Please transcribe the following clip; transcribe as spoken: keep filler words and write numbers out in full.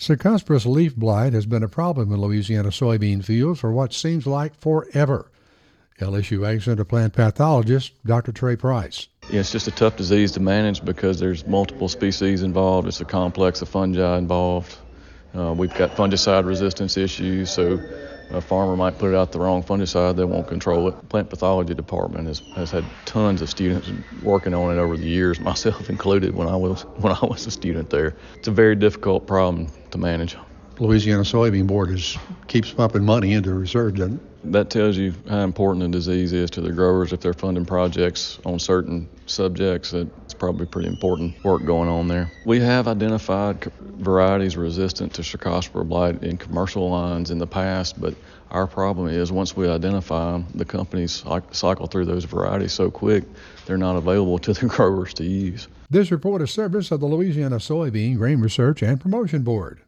Cercosporous leaf blight has been a problem in Louisiana soybean fields for what seems like forever. L S U Ag Center plant pathologist Doctor Trey Price. Yeah, it's just a tough disease to manage because there's multiple species involved. It's a complex of fungi involved. Uh, we've got fungicide resistance issues, so a farmer might put out the wrong fungicide, they won't control it. Plant pathology department has, has had tons of students working on it over the years, myself included when I was when I was a student there. It's a very difficult problem to manage. Louisiana Soybean Board is, keeps pumping money into research, doesn't it? That tells you how important the disease is to the growers. If they're funding projects on certain subjects, it's probably pretty important work going on there. We have identified varieties resistant to Cercospora blight in commercial lines in the past, but our problem is once we identify them, the companies cycle through those varieties so quick, they're not available to the growers to use. This report is service of the Louisiana Soybean Grain Research and Promotion Board.